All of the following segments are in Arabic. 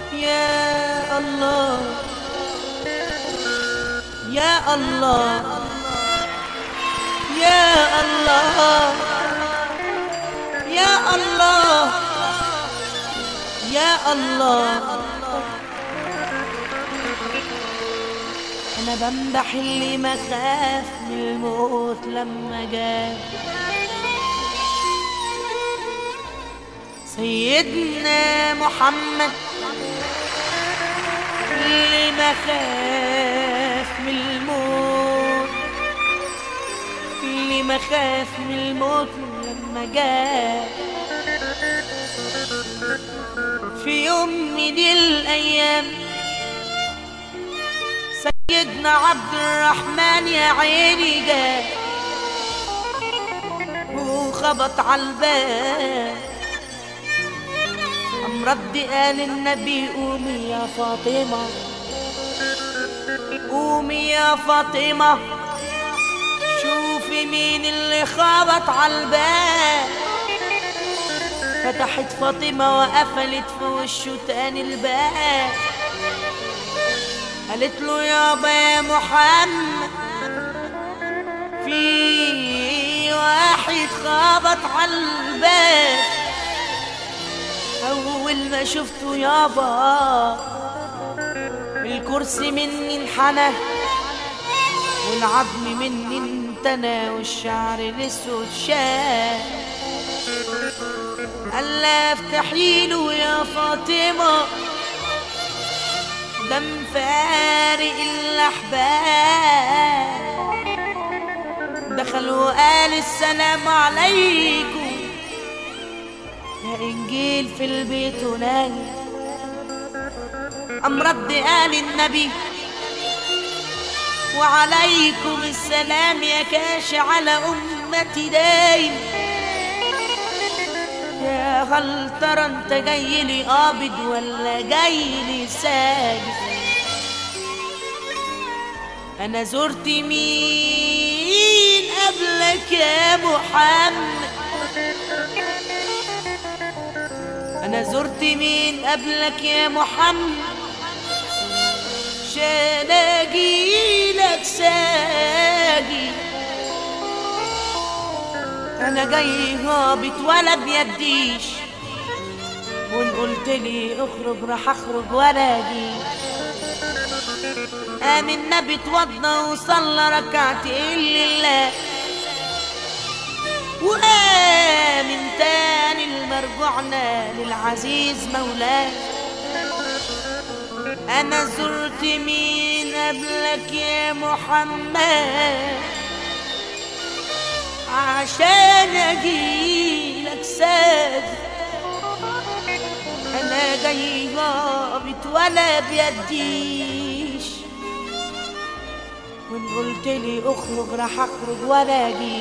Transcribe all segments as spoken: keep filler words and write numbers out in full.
يا الله يا الله يا الله يا الله يا الله. أنا بمدح اللي ما خاف من الموت لما جاء سيدنا محمد، اللي ما خاف من الموت، اللي ما خاف من الموت لما جاء في يوم من الأيام. سيدنا عبد الرحمن يا عيني جاء وخبط على الباب، قام رد قال النبي قومي يا فاطمة، قومي يا فاطمة شوفي مين اللي خبط على الباب. فتحت فاطمة وقفلت في وشه تاني الباب، قالت له يابا يا محمد في واحد خبط على الباب. أول ما شفته يابا الكرسي مني انحنى والعظم مني انتنى والشعر الاسود شاف. قال لا افتحيله يا فاطمة دم فارق الأحباب. دخل وقال السلام عليكم يا إنجيل في البيت ونايم. قام رد قال النبي وعليكم السلام يا كاشي على أمتي دايم. يا هل ترى انت جاي لي قابض ولا جاي لي ساجد؟ انا زرت مين قبلك يا محمد؟ انا زرت مين قبلك يا محمد عشان اجيلك ساجد؟ انا جاي هابط ولا بيديش، وان قلت لي اخرج راح اخرج ولا اجي. قام النبي اتوضى وصلى ركعتين لله، وقام تاني المرجوعنا للعزيز مولاه. انا زرت مين قبلك يا محمد عشان اجيلك ساجد؟ انا جاي هابط ولا بيديش، وان قلت لي اخرج راح اخرج ولا اجي.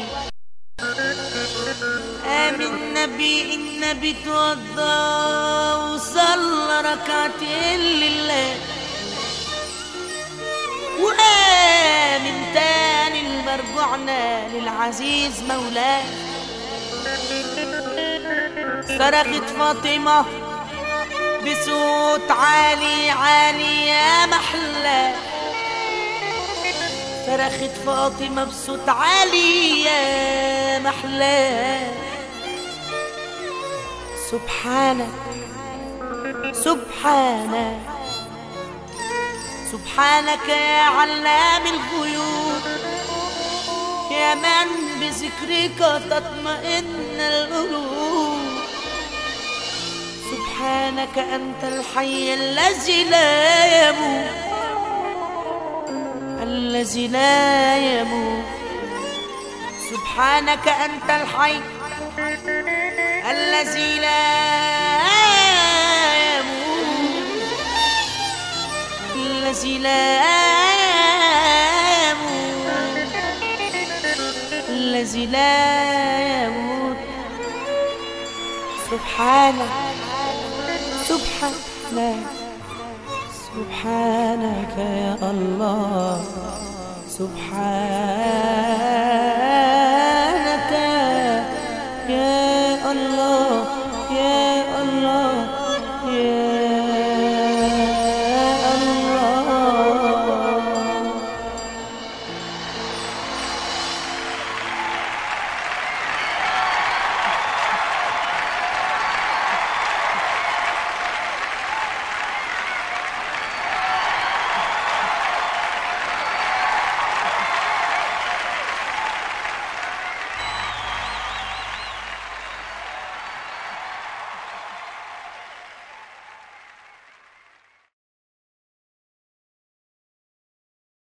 قام النبي النبي اتوضى وصلى ركعتين لله، وقام تاني المرجوعنا للعزيز مولاه. صرخت فاطمة بصوت عالي عالي يا محلى، صرخت فاطمة بصوت عالي يا محلى. سبحانك سبحانك سبحانك يا علام الغيوب، يا من بذكرك تطمئن القلوب. سبحانك أنت الحي الذي لا يموت، الذي لا يموت. سبحانك أنت الحي الذي لا يموت، الذي لا يموت، الذي لا يموت. سبحانك سبحانك سبحانك يا الله. سبحانك